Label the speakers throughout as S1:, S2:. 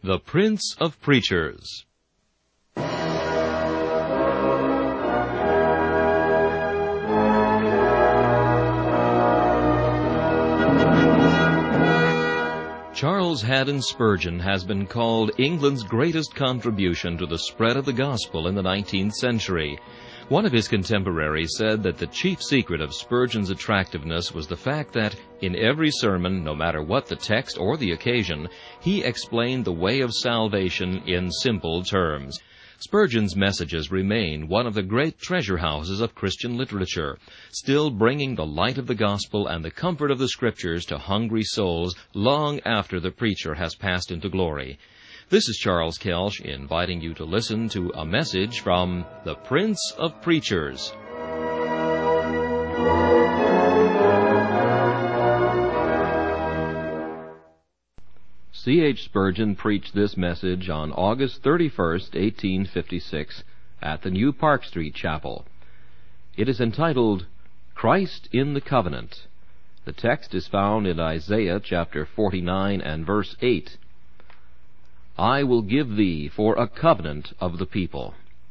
S1: The Prince of Preachers. Charles Haddon Spurgeon has been called England's greatest contribution to the spread of the gospel in the 19th century. One of his contemporaries said that the chief secret of Spurgeon's attractiveness was the fact that, in every sermon, no matter what the text or the occasion, he explained the way of salvation in simple terms. Spurgeon's messages remain one of the great treasure houses of Christian literature, still bringing the light of the gospel and the comfort of the Scriptures to hungry souls long after the preacher has passed into glory. This is Charles Kelsch inviting you to listen to a message from the Prince of Preachers. C.H. Spurgeon preached this message on August 31st, 1856, at the New Park Street Chapel. It is entitled, Christ in the Covenant. The text is found in Isaiah chapter 49 and verse 8. I will give thee for a covenant of the people.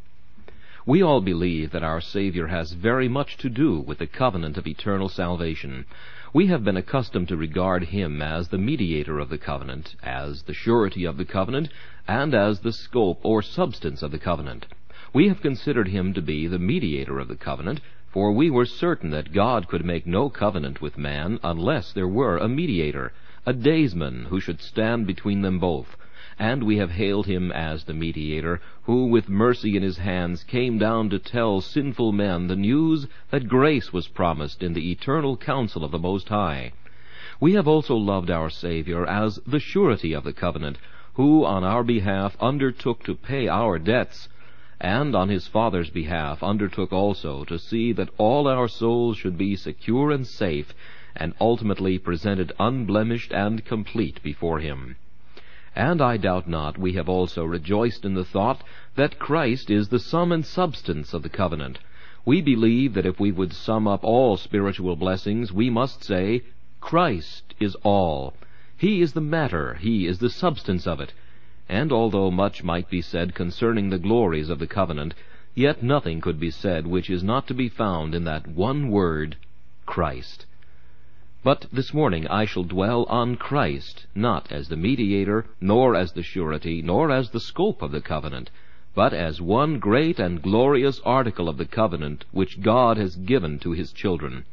S1: We all believe that our Savior has very much to do with the covenant of eternal salvation. We have been accustomed to regard him as the mediator of the covenant, as the surety of the covenant, and as the scope or substance of the covenant. We have considered him to be the mediator of the covenant, for we were certain that God could make no covenant with man unless there were a mediator, a daysman who should stand between them both. And we have hailed him as the mediator, who with mercy in his hands came down to tell sinful men the news that grace was promised in the eternal counsel of the Most High. We have also loved our Savior as the surety of the covenant, who on our behalf undertook to pay our debts, and on his Father's behalf undertook also to see that all our souls should be secure and safe, and ultimately presented unblemished and complete before him. And I doubt not we have also rejoiced in the thought that Christ is the sum and substance of the covenant. We believe that if we would sum up all spiritual blessings, we must say, Christ is all. He is the matter, he is the substance of it. And although much might be said concerning the glories of the covenant, yet nothing could be said which is not to be found in that one word, Christ. But this morning I shall dwell on Christ, not as the mediator, nor as the surety, nor as the scope of the covenant, but as one great and glorious article of the covenant which God has given to his children.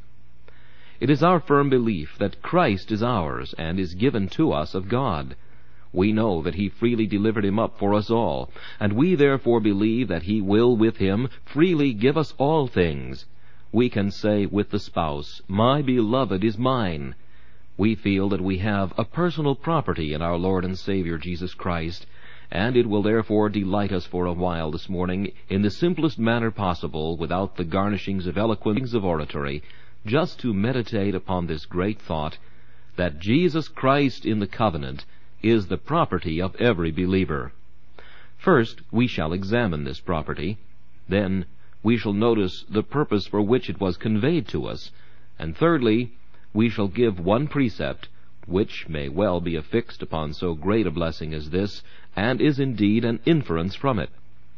S1: It is our firm belief that Christ is ours and is given to us of God. We know that he freely delivered him up for us all, and we therefore believe that he will with him freely give us all things. We can say with the spouse, My beloved is mine. We feel that we have a personal property in our Lord and Savior Jesus Christ, and it will therefore delight us for a while this morning in the simplest manner possible, without the garnishings of eloquence of oratory, just to meditate upon this great thought, that Jesus Christ in the covenant is the property of every believer. First, we shall examine this property. Then, we shall notice the purpose for which it was conveyed to us. And thirdly, we shall give one precept, which may well be affixed upon so great a blessing as this, and is indeed an inference from it.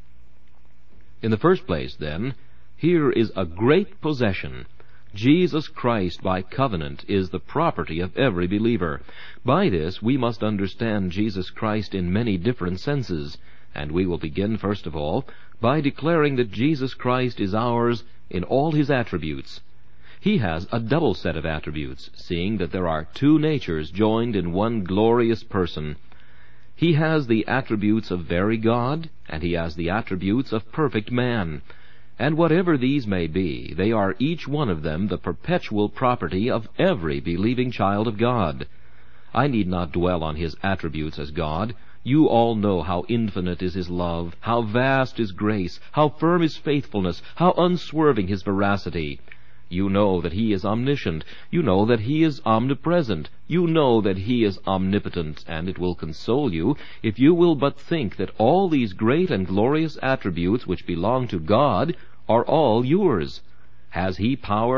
S1: In the first place, then, here is a great possession. Jesus Christ by covenant is the property of every believer. By this we must understand Jesus Christ in many different senses, and we will begin, first of all, by declaring that Jesus Christ is ours in all his attributes. He has a double set of attributes, seeing that there are two natures joined in one glorious person. He has the attributes of very God, and he has the attributes of perfect man. And whatever these may be, they are each one of them the perpetual property of every believing child of God. I need not dwell on his attributes as God. You all know how infinite is his love, how vast his grace, how firm his faithfulness, how unswerving his veracity. You know that he is omniscient. You know that he is omnipresent. You know that he is omnipotent, and it will console you if you will but think that all these great and glorious attributes which belong to God are all yours. Has he power?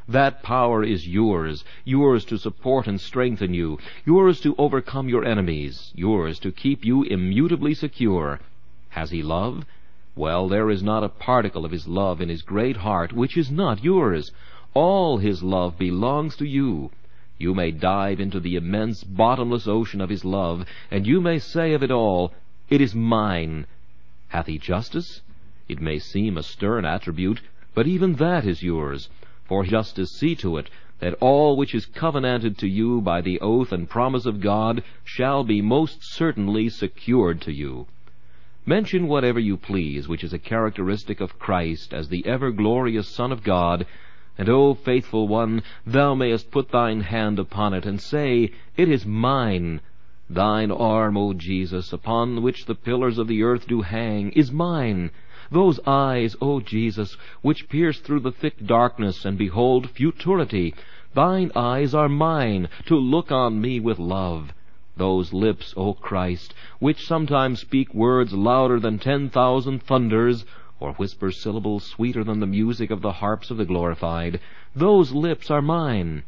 S1: That power is yours, yours to support and strengthen you, yours to overcome your enemies, yours to keep you immutably secure. Has he love? Well, there is not a particle of his love in his great heart which is not yours. All his love belongs to you. You may dive into the immense, bottomless ocean of his love, and you may say of it all, "It is mine." Hath he justice? It may seem a stern attribute, but even that is yours. For justice see to it that all which is covenanted to you by the oath and promise of God shall be most certainly secured to you. Mention whatever you please which is a characteristic of Christ as the ever-glorious Son of God, and, O faithful one, thou mayest put thine hand upon it, and say, "It is mine." Thine arm, O Jesus, upon which the pillars of the earth do hang, is mine. Those eyes, O Jesus, which pierce through the thick darkness and behold futurity, thine eyes are mine, to look on me with love. Those lips, O Christ, which sometimes speak words louder than 10,000 thunders, or whisper syllables sweeter than the music of the harps of the glorified, those lips are mine.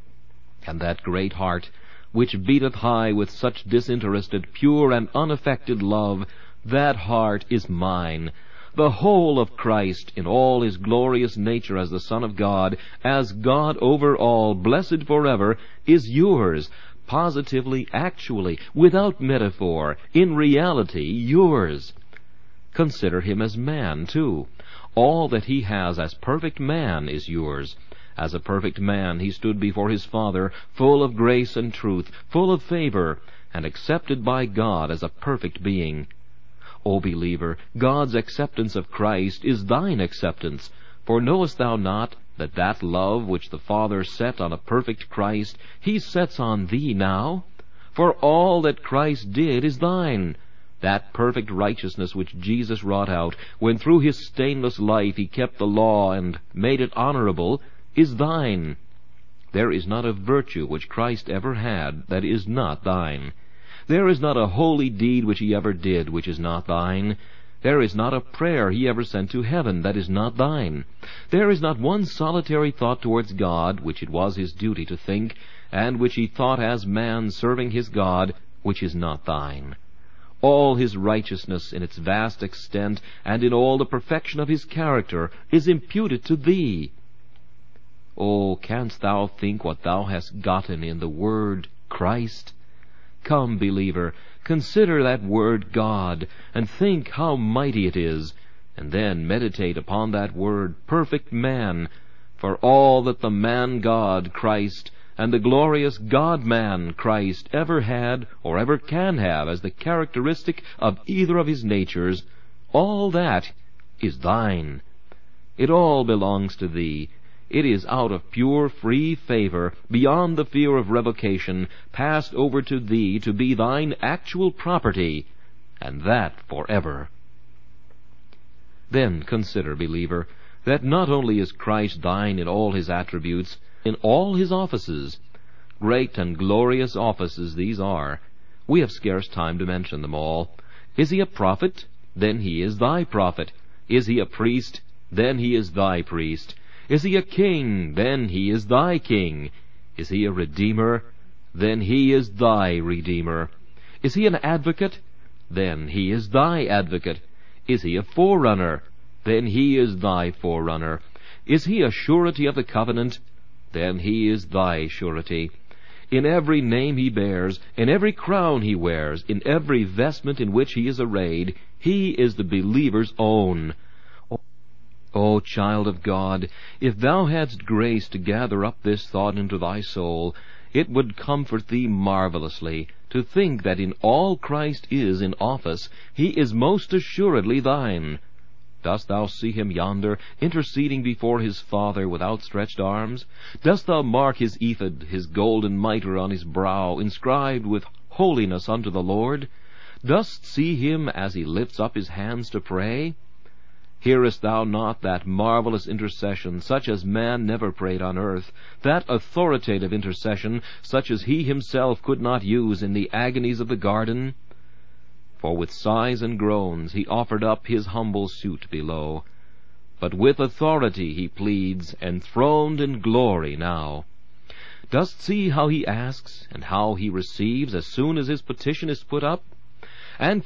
S1: And that great heart, which beateth high with such disinterested, pure, and unaffected love, that heart is mine. The whole of Christ, in all his glorious nature as the Son of God, as God over all, blessed forever, is yours, positively, actually, without metaphor, in reality, yours. Consider him as man, too. All that he has as perfect man is yours. As a perfect man he stood before his Father, full of grace and truth, full of favor, and accepted by God as a perfect being. O believer, God's acceptance of Christ is thine acceptance. For knowest thou not that that love which the Father set on a perfect Christ, he sets on thee now? For all that Christ did is thine. That perfect righteousness which Jesus wrought out, when through his stainless life he kept the law and made it honorable, is thine. There is not a virtue which Christ ever had that is not thine. There is not a holy deed which he ever did which is not thine. There is not a prayer he ever sent to heaven that is not thine. There is not one solitary thought towards God which it was his duty to think, and which he thought as man serving his God, which is not thine. All his righteousness in its vast extent, and in all the perfection of his character, is imputed to thee. Oh, canst thou think what thou hast gotten in the word Christ? Come, believer, consider that word God, and think how mighty it is, and then meditate upon that word perfect man, for all that the man God, Christ, and the glorious God-man, Christ, ever had or ever can have as the characteristic of either of his natures, all that is thine. It all belongs to thee. It is out of pure, free favor, beyond the fear of revocation, passed over to thee to be thine actual property, and that forever. Then consider, believer, that not only is Christ thine in all his attributes, in all his offices. Great and glorious offices these are. We have scarce time to mention them all. Is he a prophet? Then he is thy prophet. Is he a priest? Then he is thy priest. Is he a king? Then he is thy king. Is he a redeemer? Then he is thy redeemer. Is he an advocate? Then he is thy advocate. Is he a forerunner? Then he is thy forerunner. Is he a surety of the covenant? Then he is thy surety. In every name he bears, in every crown he wears, in every vestment in which he is arrayed, he is the believer's own. O child of God, if thou hadst grace to gather up this thought into thy soul, it would comfort thee marvelously to think that in all Christ is in office, he is most assuredly thine. Dost thou see him yonder, interceding before his Father with outstretched arms? Dost thou mark his ephod, his golden mitre on his brow, inscribed with holiness unto the Lord? Dost see him as he lifts up his hands to pray? Hearest thou not that marvelous intercession, such as man never prayed on earth, that authoritative intercession, such as he himself could not use in the agonies of the garden? For with sighs and groans he offered up his humble suit below. but with authority he pleads, enthroned in glory now. Dost see how he asks, and how he receives as soon as his petition is put up? And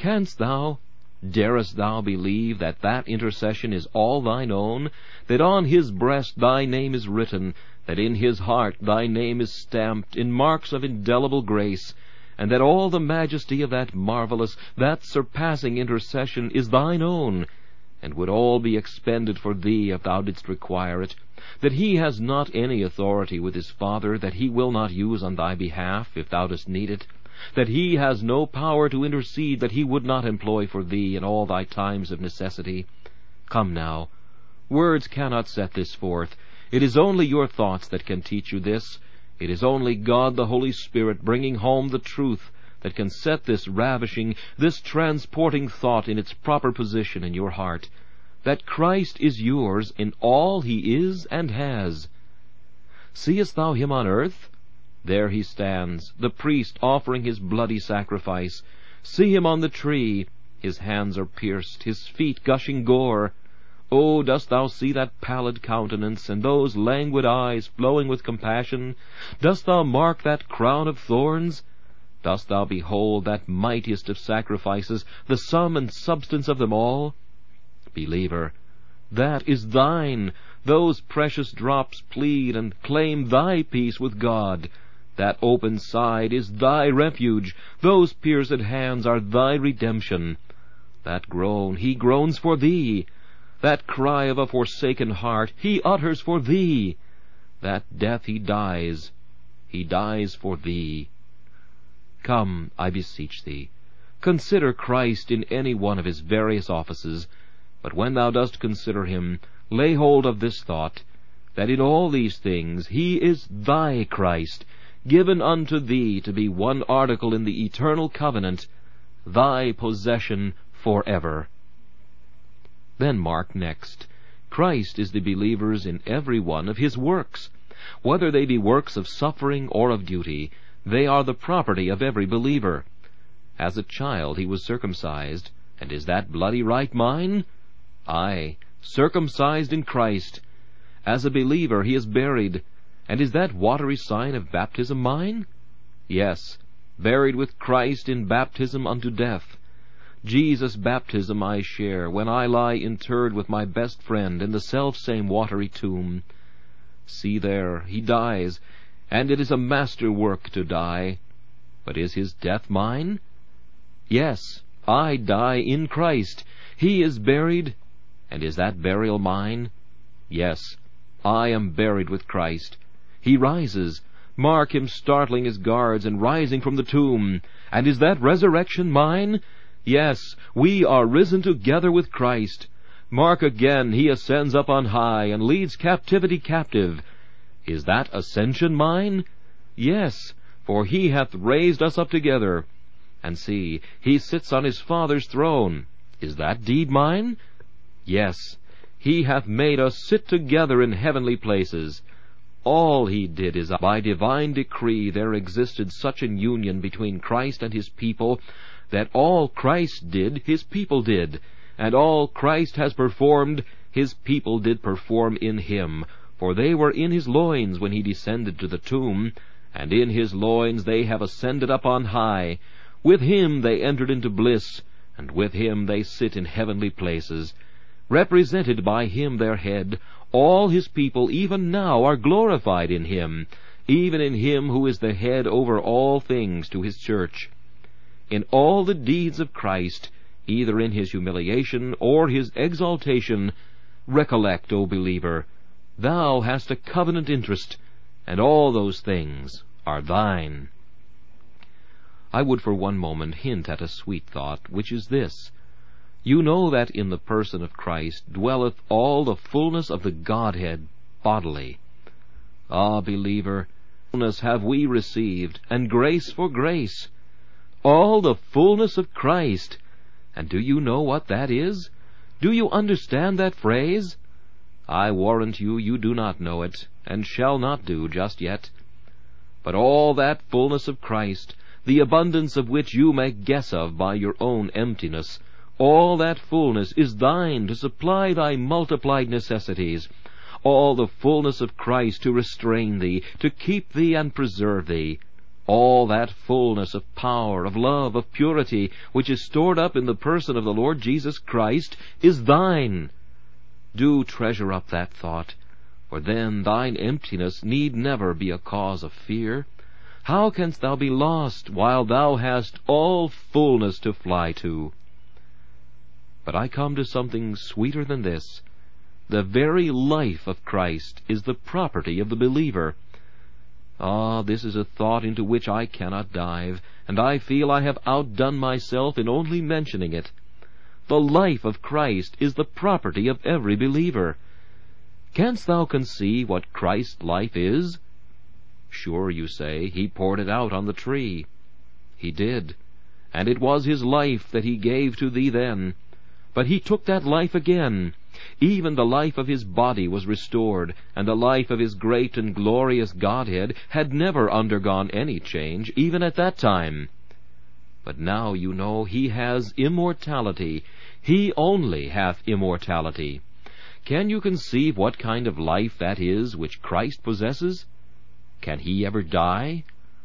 S1: darest thou believe that that intercession is all thine own, that on his breast thy name is written, that in his heart thy name is stamped in marks of indelible grace, and that all the majesty of that marvelous, that surpassing intercession is thine own, and would all be expended for thee if thou didst require it, that he has not any authority with his Father that he will not use on thy behalf if thou dost need it, that he has no power to intercede that he would not employ for thee in all thy times of necessity. Come now, words cannot set this forth. It is only your thoughts that can teach you this. It is only God the Holy Spirit bringing home the truth that can set this ravishing, this transporting thought in its proper position in your heart, that Christ is yours in all he is and has. Seest thou him on earth? There he stands, the priest offering his bloody sacrifice. See him on the tree. His hands are pierced, his feet gushing gore. Oh, dost thou see that pallid countenance, and those languid eyes flowing with compassion? Dost thou mark that crown of thorns? Dost thou behold that mightiest of sacrifices, the sum and substance of them all? Believer, that is thine. Those precious drops plead and claim thy peace with God. That open side is thy refuge. Those pierced hands are thy redemption. That groan, he groans for thee. That cry of a forsaken heart, he utters for thee. That death he dies for thee. Come, I beseech thee, consider Christ in any one of his various offices, but when thou dost consider him, lay hold of this thought, that in all these things he is thy Christ, given unto thee to be one article in the eternal covenant, thy possession forever. Then mark next, Christ is the believer's in every one of his works. Whether they be works of suffering or of duty, they are the property of every believer. As a child he was circumcised, and is that bloody right mine? Aye, circumcised in Christ. As a believer he is buried, and is that watery sign of baptism mine? Yes, buried with Christ in baptism unto death. Jesus' baptism I share, when I lie interred with my best friend in the self-same watery tomb. See there, he dies, and it is a master work to die. But is his death mine? Yes, I die in Christ. He is buried, and is that burial mine? Yes, I am buried with Christ. He rises. Mark him startling his guards and rising from the tomb. And is that resurrection mine? Yes, we are risen together with Christ. Mark again, he ascends up on high, and leads captivity captive. Is that ascension mine? Yes, for he hath raised us up together. And see, he sits on his Father's throne. Is that deed mine? Yes, he hath made us sit together in heavenly places. All he did is by divine decree there existed such an union between Christ and his people, that all Christ did, his people did, and all Christ has performed, his people did perform in him, for they were in his loins when he descended to the tomb, and in his loins they have ascended up on high. With him they entered into bliss, and with him they sit in heavenly places. Represented by him their head, all his people even now are glorified in him, even in him who is the head over all things to his church. In all the deeds of Christ, either in his humiliation or his exaltation, recollect, O believer, thou hast a covenant interest, and all those things are thine. I would for one moment hint at a sweet thought, which is this. You know that in the person of Christ dwelleth all the fullness of the Godhead bodily. Ah, believer, fullness have we received, and grace for grace. All the fullness of Christ. And do you know what that is? Do you understand that phrase? I warrant you, you do not know it, and shall not do just yet. But all that fullness of Christ, the abundance of which you make guess of by your own emptiness, All that fullness is thine to supply thy multiplied necessities. All the fullness of Christ to restrain thee, to keep thee and preserve thee. All that fullness of power, of love, of purity, which is stored up in the person of the Lord Jesus Christ, is thine. Do treasure up that thought, for then thine emptiness need never be a cause of fear. How canst thou be lost while thou hast all fullness to fly to? But I come to something sweeter than this. The very life of Christ is the property of the believer. Ah, this is a thought into which I cannot dive, and I feel I have outdone myself in only mentioning it. The life of Christ is the property of every believer. Canst thou conceive what Christ's life is? Sure, you say, he poured it out on the tree. He did, and it was his life that he gave to thee then. But he took that life again. Even the life of his body was restored, and the life of his great and glorious Godhead had never undergone any change, even at that time. But now you know he has immortality. He only hath immortality. Can you conceive what kind of life that is which Christ possesses? Can he ever die?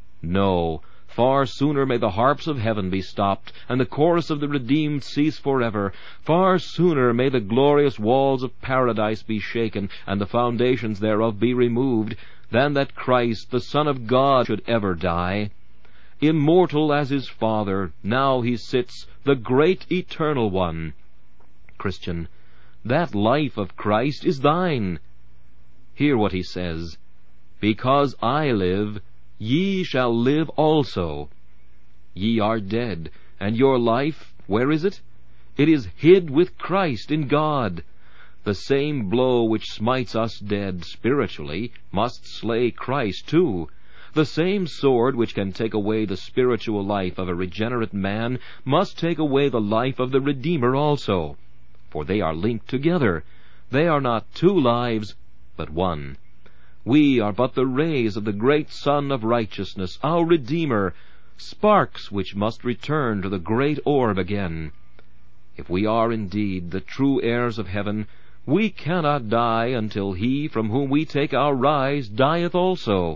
S1: No. Far sooner may the harps of heaven be stopped, and the chorus of the redeemed cease forever. Far sooner may the glorious walls of paradise be shaken, and the foundations thereof be removed, than that Christ, the Son of God, should ever die. Immortal as his Father, now he sits, the great eternal one. Christian, that life of Christ is thine. Hear what he says. Because I live, ye shall live also. Ye are dead, and your life, where is it? It is hid with Christ in God. The same blow which smites us dead spiritually must slay Christ too. The same sword which can take away the spiritual life of a regenerate man must take away the life of the Redeemer also. For they are linked together. They are not two lives, but one. We are but the rays of the great Sun of righteousness, our Redeemer, sparks which must return to the great orb again. If we are indeed the true heirs of heaven, we cannot die until he from whom we take our rise dieth also.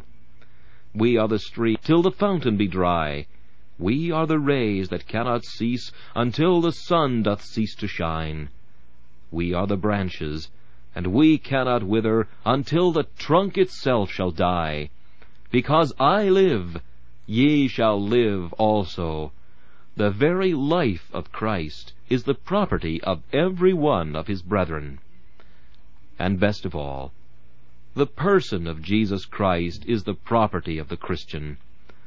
S1: We are the stream till the fountain be dry. We are the rays that cannot cease until the sun doth cease to shine. We are the branches, and we cannot wither until the trunk itself shall die. Because I live, ye shall live also. The very life of Christ is the property of every one of his brethren. And best of all, the person of Jesus Christ is the property of the Christian.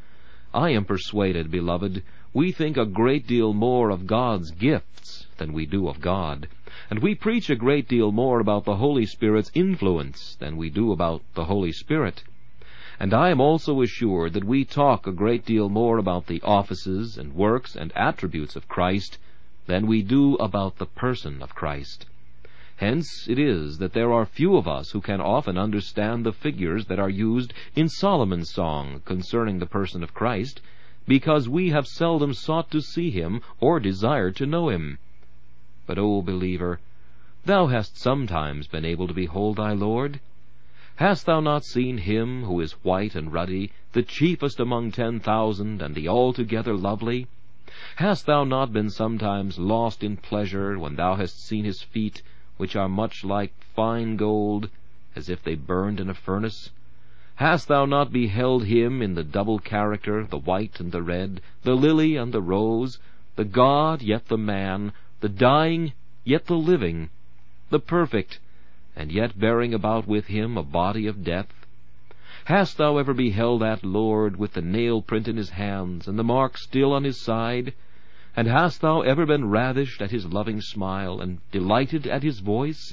S1: I am persuaded, beloved, we think a great deal more of God's gifts than we do of God, and we preach a great deal more about the Holy Spirit's influence than we do about the Holy Spirit. And I am also assured that we talk a great deal more about the offices and works and attributes of Christ than we do about the person of Christ. Hence it is that there are few of us who can often understand the figures that are used in Solomon's song concerning the person of Christ, because we have seldom sought to see him or desired to know him. But, O believer, thou hast sometimes been able to behold thy Lord. Hast thou not seen him who is white and ruddy, the chiefest among 10,000, and the altogether lovely? Hast thou not been sometimes lost in pleasure when thou hast seen his feet, which are much like fine gold, as if they burned in a furnace? Hast thou not beheld him in the double character, the white and the red, the lily and the rose, the God yet the man, the dying yet the living, the perfect, and yet bearing about with him a body of death? Hast thou ever beheld that Lord with the nail-print in his hands, and the mark still on his side? And hast thou ever been ravished at his loving smile, and delighted at his voice?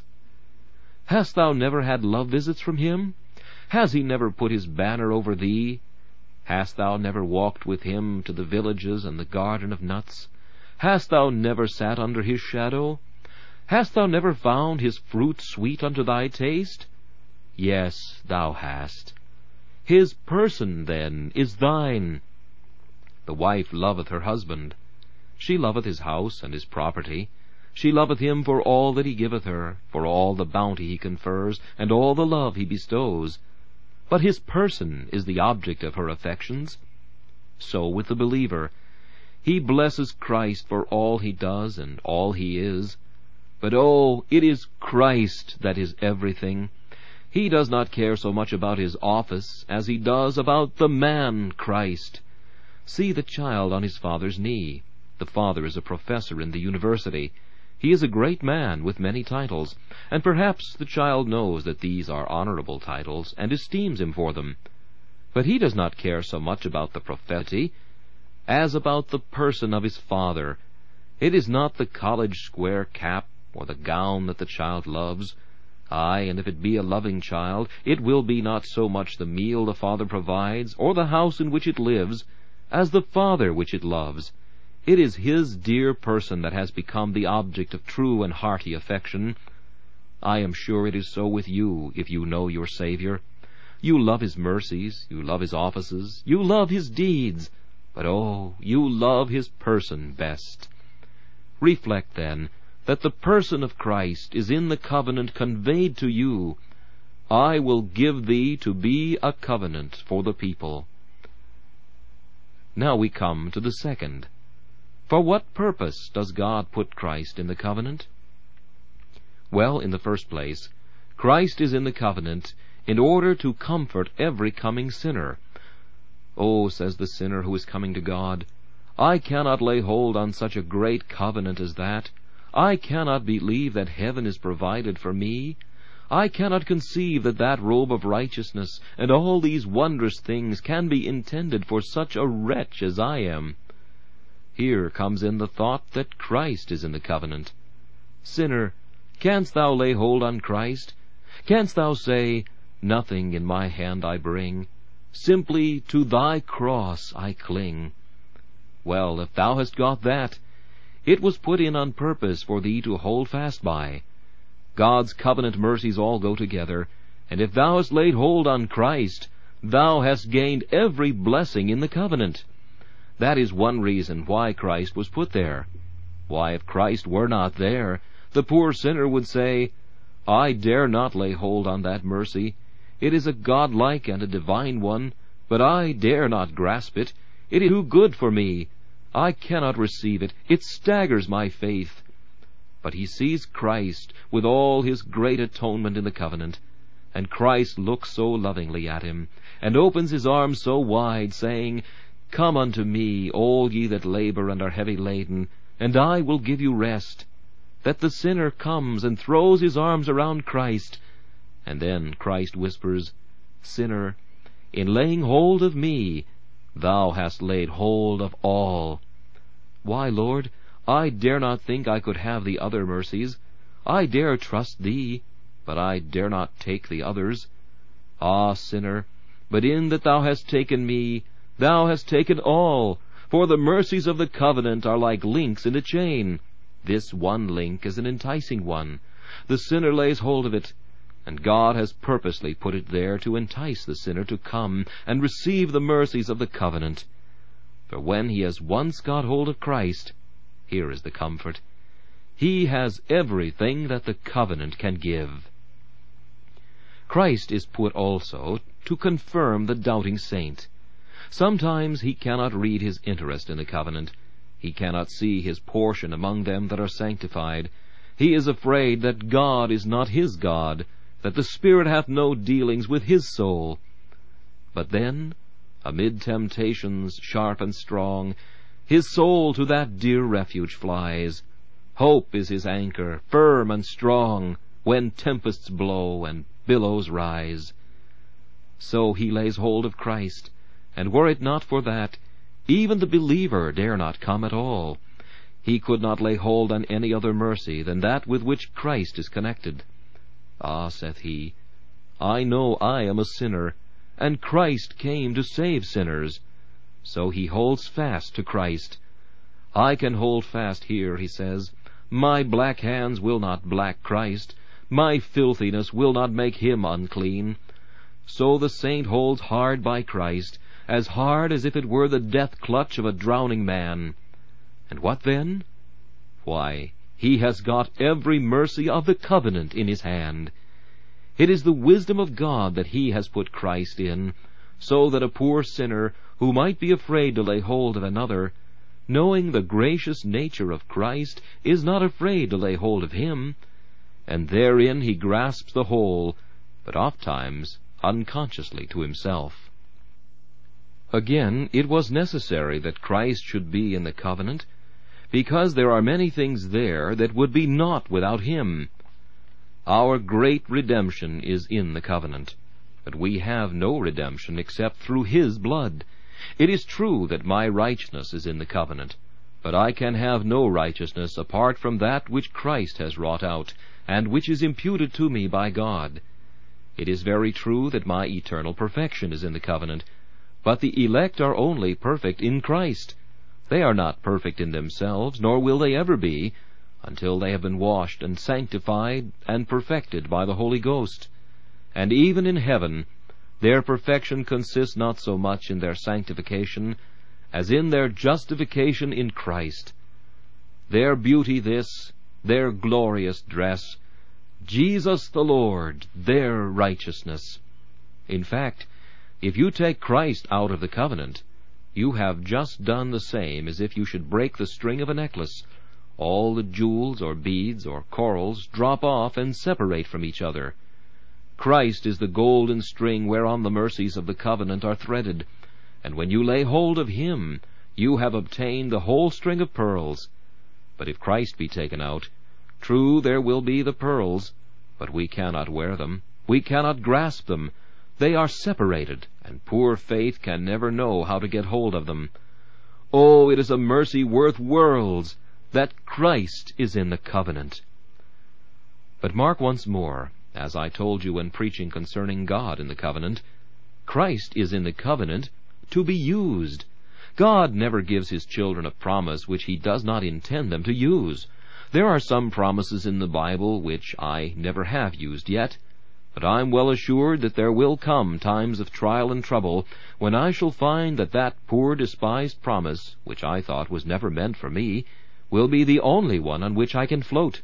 S1: Hast thou never had love visits from him? Has he never put his banner over thee? Hast thou never walked with him to the villages and the garden of nuts? Hast thou never sat under his shadow? Hast thou never found his fruit sweet unto thy taste? Yes, thou hast. His person, then, is thine. The wife loveth her husband, She loveth his house and his property. She loveth him for all that he giveth her, for all the bounty he confers, and all the love he bestows. But his person is the object of her affections. So with the believer. He blesses Christ for all he does and all he is. But oh, it is Christ that is everything. He does not care so much about his office as he does about the man Christ. See the child on his father's knee. The father is a professor in the university. He is a great man with many titles, and perhaps the child knows that these are honorable titles, and esteems him for them. But he does not care so much about the professity as about the person of his father. It is not the college square cap or the gown that the child loves. Aye, and if it be a loving child, it will be not so much the meal the father provides, or the house in which it lives, as the Father which it loves. It is his dear person that has become the object of true and hearty affection. I am sure it is so with you, if you know your Savior. You love his mercies, you love his offices, you love his deeds, but oh, you love his person best. Reflect, then, that the person of Christ is in the covenant conveyed to you. I will give thee to be a covenant for the people. Now we come to the second. For what purpose does God put Christ in the covenant? Well, in the first place, Christ is in the covenant in order to comfort every coming sinner. Oh, says the sinner who is coming to God, I cannot lay hold on such a great covenant as that. I cannot believe that heaven is provided for me. I cannot conceive that that robe of righteousness and all these wondrous things can be intended for such a wretch as I am. Here comes in the thought that Christ is in the covenant. Sinner, canst thou lay hold on Christ? Canst thou say, Nothing in my hand I bring, simply to thy cross I cling? Well, if thou hast got that, it was put in on purpose for thee to hold fast by. God's covenant mercies all go together, and if thou hast laid hold on Christ, thou hast gained every blessing in the covenant. That is one reason why Christ was put there. Why, if Christ were not there, the poor sinner would say, I dare not lay hold on that mercy. It is a godlike and a divine one, but I dare not grasp it. It is too good for me. I cannot receive it. It staggers my faith. But he sees Christ with all his great atonement in the covenant, and Christ looks so lovingly at him, and opens his arms so wide, saying, Come unto me, all ye that labor and are heavy laden, and I will give you rest. That the sinner comes and throws his arms around Christ, and then Christ whispers, Sinner, in laying hold of me, thou hast laid hold of all. Why, Lord, I dare not think I could have the other mercies. I dare trust thee, but I dare not take the others. Ah, sinner, but in that thou hast taken me, thou hast taken all, for the mercies of the covenant are like links in a chain. This one link is an enticing one. The sinner lays hold of it, and God has purposely put it there to entice the sinner to come and receive the mercies of the covenant. For when he has once got hold of Christ, here is the comfort. He has everything that the covenant can give. Christ is put also to confirm the doubting saint. Sometimes he cannot read his interest in the covenant. He cannot see his portion among them that are sanctified. He is afraid that God is not his God, that the Spirit hath no dealings with his soul. But then, amid temptations sharp and strong, his soul to that dear refuge flies. Hope is his anchor, firm and strong, when tempests blow and billows rise. So he lays hold of Christ, and were it not for that, even the believer dare not come at all. He could not lay hold on any other mercy than that with which Christ is connected. Ah, saith he, I know I am a sinner, and Christ came to save sinners. So he holds fast to Christ. I can hold fast here, he says. My black hands will not black Christ. My filthiness will not make him unclean. So the saint holds hard by Christ, as hard as if it were the death clutch of a drowning man. And what then? Why, he has got every mercy of the covenant in his hand. It is the wisdom of God that he has put Christ in, so that a poor sinner, who might be afraid to lay hold of another, knowing the gracious nature of Christ, is not afraid to lay hold of him, and therein he grasps the whole, but ofttimes unconsciously to himself. Again, it was necessary that Christ should be in the covenant, because there are many things there that would be naught without him. Our great redemption is in the covenant, but we have no redemption except through his blood. It is true that my righteousness is in the covenant, but I can have no righteousness apart from that which Christ has wrought out, and which is imputed to me by God. It is very true that my eternal perfection is in the covenant, but the elect are only perfect in Christ. They are not perfect in themselves, nor will they ever be, until they have been washed and sanctified and perfected by the Holy Ghost. And even in heaven, their perfection consists not so much in their sanctification as in their justification in Christ. Their beauty this, their glorious dress, Jesus the Lord, their righteousness. In fact, if you take Christ out of the covenant, you have just done the same as if you should break the string of a necklace. All the jewels or beads or corals drop off and separate from each other. Christ is the golden string whereon the mercies of the covenant are threaded, and when you lay hold of him, you have obtained the whole string of pearls. But if Christ be taken out, true, there will be the pearls, but we cannot wear them, we cannot grasp them. They are separated, and poor faith can never know how to get hold of them. Oh, it is a mercy worth worlds that Christ is in the covenant. But mark once more, as I told you when preaching concerning God in the covenant, Christ is in the covenant to be used. God never gives his children a promise which he does not intend them to use. There are some promises in the Bible which I never have used yet, but I'm well assured that there will come times of trial and trouble when I shall find that that poor despised promise, which I thought was never meant for me, will be the only one on which I can float.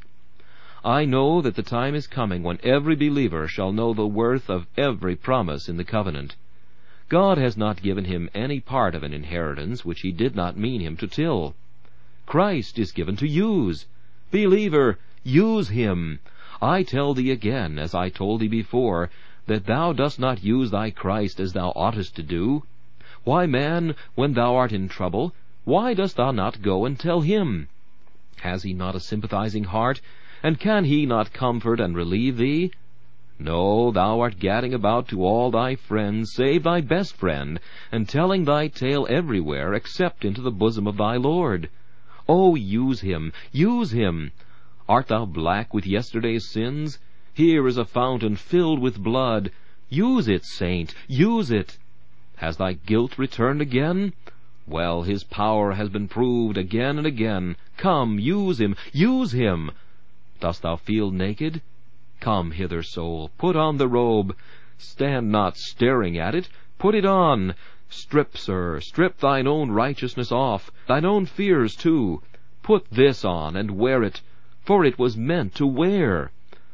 S1: I know that the time is coming when every believer shall know the worth of every promise in the covenant. God has not given him any part of an inheritance which he did not mean him to till. Christ is given to use. Believer, use him. I tell thee again, as I told thee before, that thou dost not use thy Christ as thou oughtest to do. Why, man, when thou art in trouble, why dost thou not go and tell him? Has he not a sympathizing heart, and can he not comfort and relieve thee? No, thou art gadding about to all thy friends, save thy best friend, and telling thy tale everywhere except into the bosom of thy Lord. Oh, use him, use him! Art thou black with yesterday's sins? Here is a fountain filled with blood. Use it, saint, use it. Has thy guilt returned again? Well, his power has been proved again and again. Come, use him, use him. Dost thou feel naked? Come hither, soul, put on the robe. Stand not staring at it, put it on. Strip, sir, strip thine own righteousness off, thine own fears too. Put this on, and wear it, for it was meant to wear.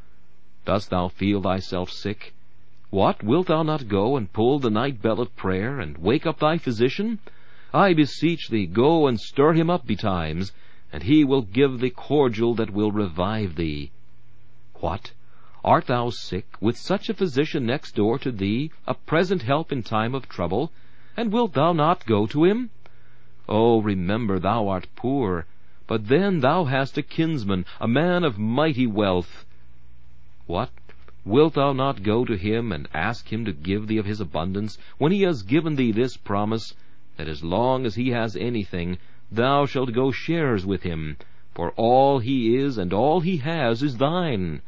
S1: Dost thou feel thyself sick? What, wilt thou not go and pull the night bell of prayer, and wake up thy physician? I beseech thee, go and stir him up betimes, and he will give thee cordial that will revive thee. What? Art thou sick, with such a physician next door to thee, a present help in time of trouble, and wilt thou not go to him? Oh, remember thou art poor, but then thou hast a kinsman, a man of mighty wealth. What? Wilt thou not go to him and ask him to give thee of his abundance, when he has given thee this promise, that as long as he has anything, thou shalt go shares with him, for all he is and all he has is thine?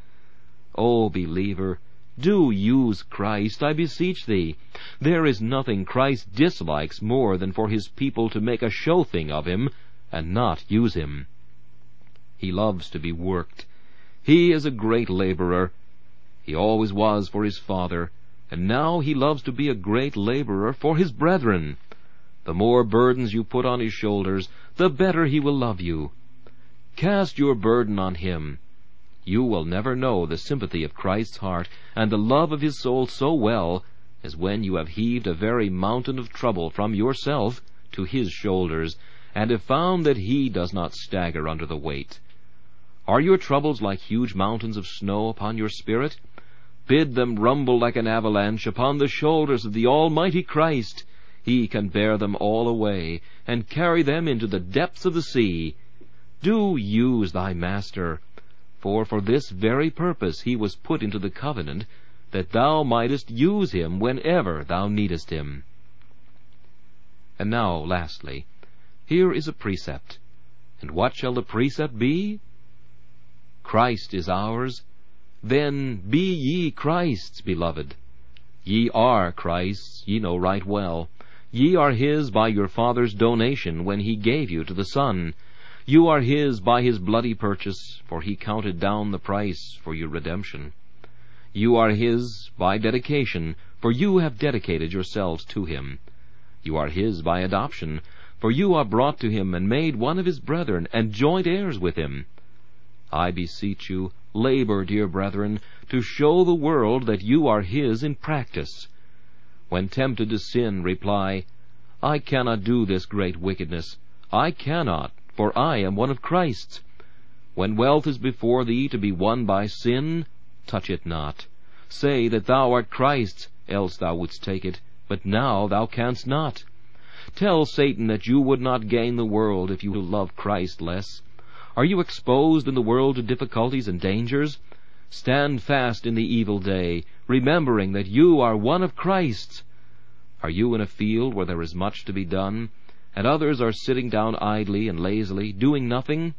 S1: O believer, do use Christ, I beseech thee. There is nothing Christ dislikes more than for his people to make a show thing of him, and not use him. He loves to be worked. He is a great laborer. He always was for his Father, and now he loves to be a great laborer for his brethren. The more burdens you put on his shoulders, the better he will love you. Cast your burden on him. You will never know the sympathy of Christ's heart and the love of his soul so well as when you have heaved a very mountain of trouble from yourself to his shoulders, and have found that he does not stagger under the weight. Are your troubles like huge mountains of snow upon your spirit? Bid them rumble like an avalanche upon the shoulders of the Almighty Christ. He can bear them all away, and carry them into the depths of the sea. Do use thy Master, for this very purpose he was put into the covenant, that thou mightest use him whenever thou needest him. And now, lastly, here is a precept. And what shall the precept be? Christ is ours. Then be ye Christ's, beloved. Ye are Christ's, ye know right well. Ye are his by your Father's donation when he gave you to the Son. You are his by his bloody purchase, for he counted down the price for your redemption. You are his by dedication, for you have dedicated yourselves to him. You are his by adoption, for you are brought to him and made one of his brethren, and joint heirs with him. I beseech you, labor, dear brethren, to show the world that you are his in practice. When tempted to sin, reply, I cannot do this great wickedness. I cannot, for I am one of Christ's. When wealth is before thee to be won by sin, touch it not. Say that thou art Christ's, else thou wouldst take it, but now thou canst not. Tell Satan that you would not gain the world if you love Christ less. Are you exposed in the world to difficulties and dangers? Stand fast in the evil day, remembering that you are one of Christ's. Are you in a field where there is much to be done, and others are sitting down idly and lazily, doing nothing?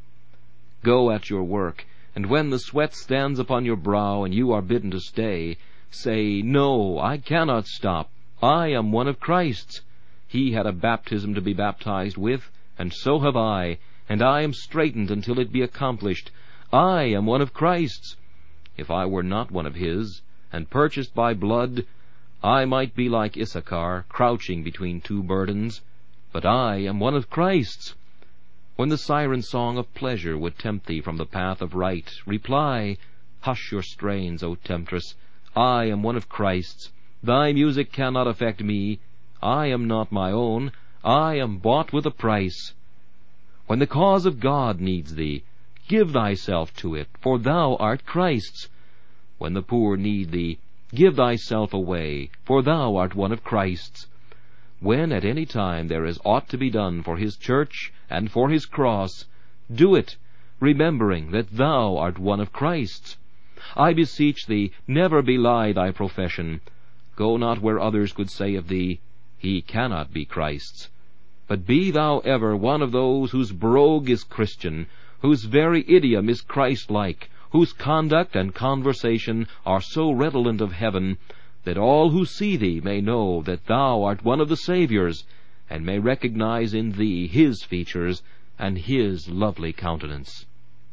S1: Go at your work, and when the sweat stands upon your brow and you are bidden to stay, say, No, I cannot stop. I am one of Christ's. He had a baptism to be baptized with, and so have I, and I am straitened until it be accomplished. I am one of Christ's. If I were not one of his, and purchased by blood, I might be like Issachar, crouching between two burdens. But I am one of Christ's. When the siren song of pleasure would tempt thee from the path of right, reply, Hush your strains, O temptress. I am one of Christ's. Thy music cannot affect me. I am not my own. I am bought with a price. When the cause of God needs thee, give thyself to it, for thou art Christ's. When the poor need thee, give thyself away, for thou art one of Christ's. When at any time there is aught to be done for his church and for his cross, do it, remembering that thou art one of Christ's. I beseech thee, never belie thy profession. Go not where others could say of thee, He cannot be Christ's. But be thou ever one of those whose brogue is Christian, whose very idiom is Christ-like, whose conduct and conversation are so redolent of heaven, that all who see thee may know that thou art one of the Saviour's, and may recognize in thee his features and his lovely countenance.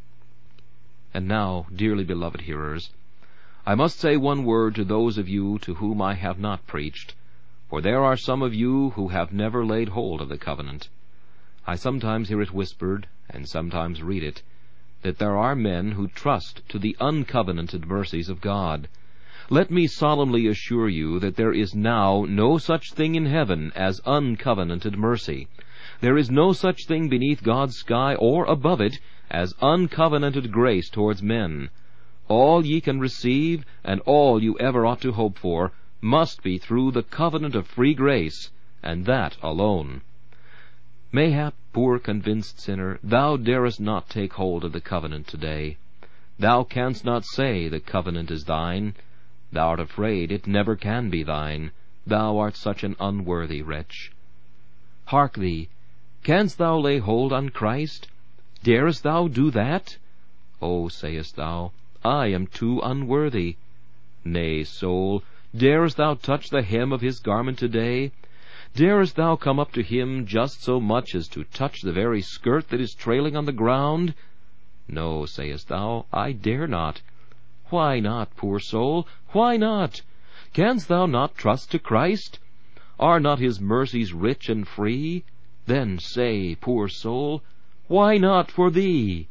S1: And now, dearly beloved hearers, I must say one word to those of you to whom I have not preached, for there are some of you who have never laid hold of the covenant. I sometimes hear it whispered, and sometimes read it, that there are men who trust to the uncovenanted mercies of God. Let me solemnly assure you that there is now no such thing in heaven as uncovenanted mercy. There is no such thing beneath God's sky or above it as uncovenanted grace towards men. All ye can receive, and all you ever ought to hope for, must be through the covenant of free grace, and that alone. Mayhap, poor convinced sinner, thou darest not take hold of the covenant today. Thou canst not say the covenant is thine. Thou art afraid it never can be thine. Thou art such an unworthy wretch. Hark thee, canst thou lay hold on Christ? Darest thou do that? Oh, sayest thou, I am too unworthy. Nay, soul, darest thou touch the hem of his garment today? Darest thou come up to him just so much as to touch the very skirt that is trailing on the ground? No, sayest thou, I dare not. Why not, poor soul? Why not? Canst thou not trust to Christ? Are not his mercies rich and free? Then say, poor soul, why not for thee?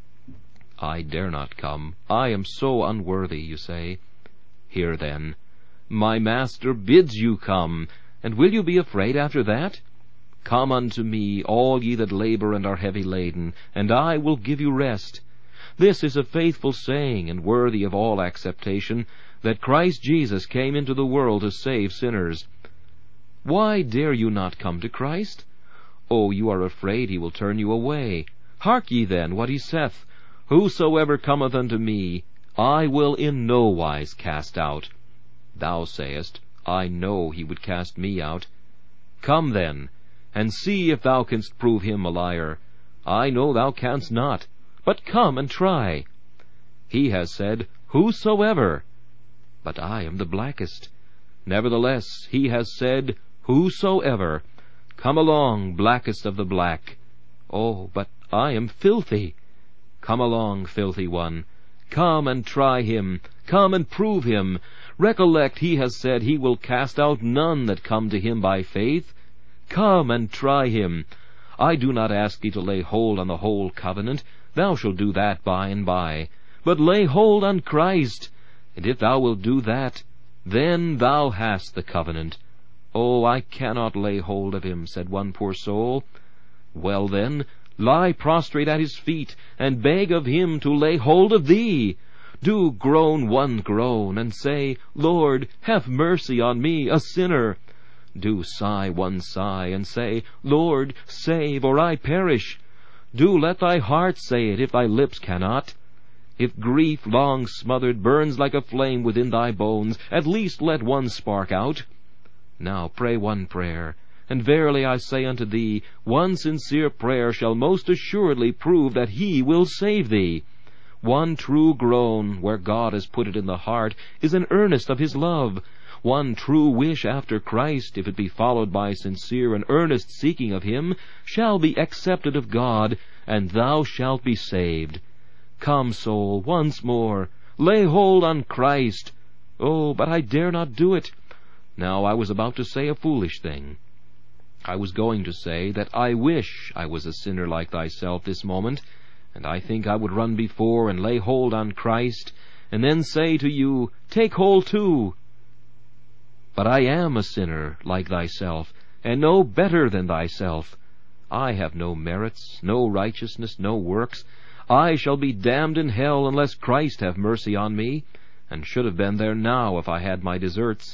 S1: I dare not come, I am so unworthy, you say. Hear then, my Master bids you come, and will you be afraid after that? Come unto me, all ye that labor and are heavy laden, and I will give you rest. This is a faithful saying, and worthy of all acceptation, that Christ Jesus came into the world to save sinners. Why dare you not come to Christ? Oh, you are afraid he will turn you away. Hark ye then what he saith, Whosoever cometh unto me, I will in no wise cast out. Thou sayest, I know he would cast me out. Come then, and see if thou canst prove him a liar. I know thou canst not, but come and try. He has said, Whosoever, but I am the blackest. Nevertheless, he has said, Whosoever. Come along, blackest of the black. Oh, but I am filthy. Come along, filthy one. Come and try him. Come and prove him. Recollect, he has said he will cast out none that come to him by faith. Come and try him. I do not ask thee to lay hold on the whole covenant. Thou shalt do that by and by. But lay hold on Christ. And if thou wilt do that, then thou hast the covenant. Oh, I cannot lay hold of him, said one poor soul. Well then, lie prostrate at his feet, and beg of him to lay hold of thee. Do groan one groan, and say, Lord, have mercy on me, a sinner. Do sigh one sigh, and say, Lord, save, or I perish. Do let thy heart say it, if thy lips cannot. If grief long smothered burns like a flame within thy bones, at least let one spark out. Now pray one prayer, and verily I say unto thee, one sincere prayer shall most assuredly prove that he will save thee. One true groan, where God has put it in the heart, is an earnest of his love. One true wish after Christ, if it be followed by sincere and earnest seeking of him, shall be accepted of God, and thou shalt be saved. Come, soul, once more, lay hold on Christ. Oh, but I dare not do it. Now I was about to say a foolish thing. I was going to say that I wish I was a sinner like thyself this moment, and I think I would run before and lay hold on Christ, and then say to you, Take hold too. But I am a sinner like thyself, and no better than thyself. I have no merits, no righteousness, no works. I shall be damned in hell unless Christ have mercy on me, and should have been there now if I had my deserts.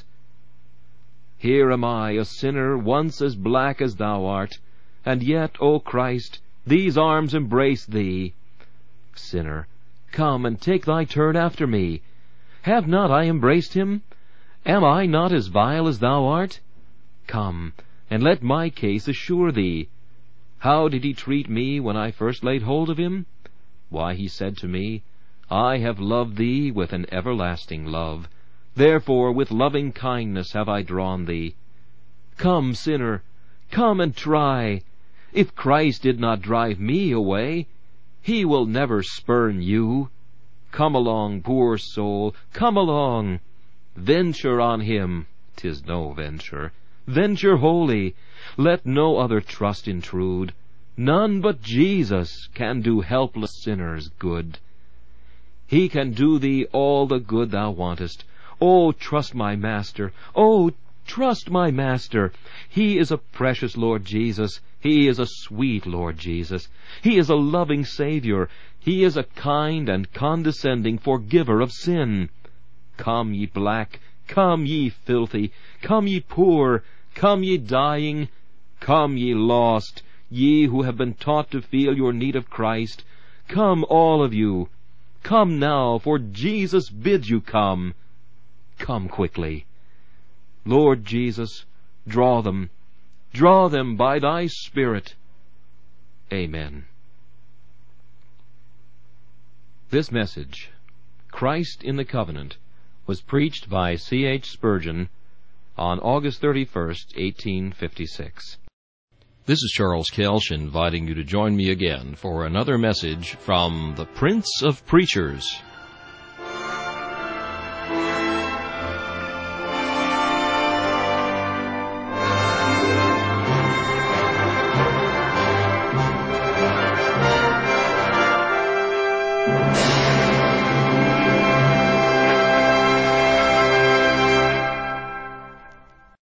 S1: Here am I, a sinner once as black as thou art, and yet, O Christ, these arms embrace thee. Sinner, come and take thy turn after me. Have not I embraced him? Am I not as vile as thou art? Come, and let my case assure thee. How did he treat me when I first laid hold of him? Why, he said to me, I have loved thee with an everlasting love. Therefore with loving kindness have I drawn thee. Come, sinner, come and try. If Christ did not drive me away, he will never spurn you. Come along, poor soul, come along. Venture on him, 'tis no venture. Venture wholly. Let no other trust intrude. None but Jesus can do helpless sinners good. He can do thee all the good thou wantest. Oh, trust my Master. Oh, trust my Master. He is a precious Lord Jesus. He is a sweet Lord Jesus. He is a loving Savior. He is a kind and condescending forgiver of sin. Come, ye black. Come, ye filthy. Come, ye poor. Come, ye dying. Come, ye lost. Ye who have been taught to feel your need of Christ. Come, all of you. Come now, for Jesus bids you come. Come quickly. Lord Jesus, draw them by thy Spirit. Amen. This message, Christ in the Covenant, was preached by C.H. Spurgeon on August 31st, 1856. This is Charles Kelsch inviting you to join me again for another message from the Prince of Preachers.